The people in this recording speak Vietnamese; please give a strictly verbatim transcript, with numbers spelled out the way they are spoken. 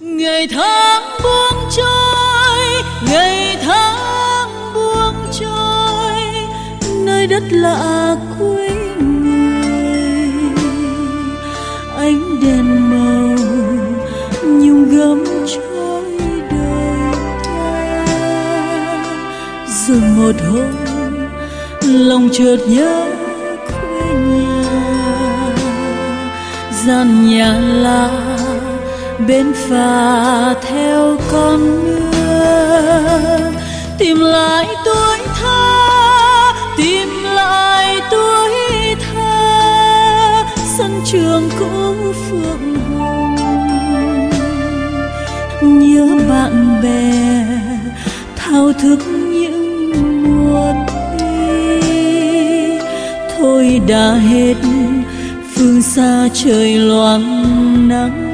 Ngày tháng buông trôi, ngày tháng buông trôi, nơi đất lạ quê người. Ánh đèn màu nhung gấm trôi đời ta. Rồi một hôm lòng chợt nhớ quê nhà, gian nhà lá bên phà theo con nước, tìm lại tuổi thơ, tìm lại tuổi thơ, sân trường cũ phượng hồng. Nhớ bạn bè thao thức những muộn đi, thôi đã hết phương xa trời loang nắng.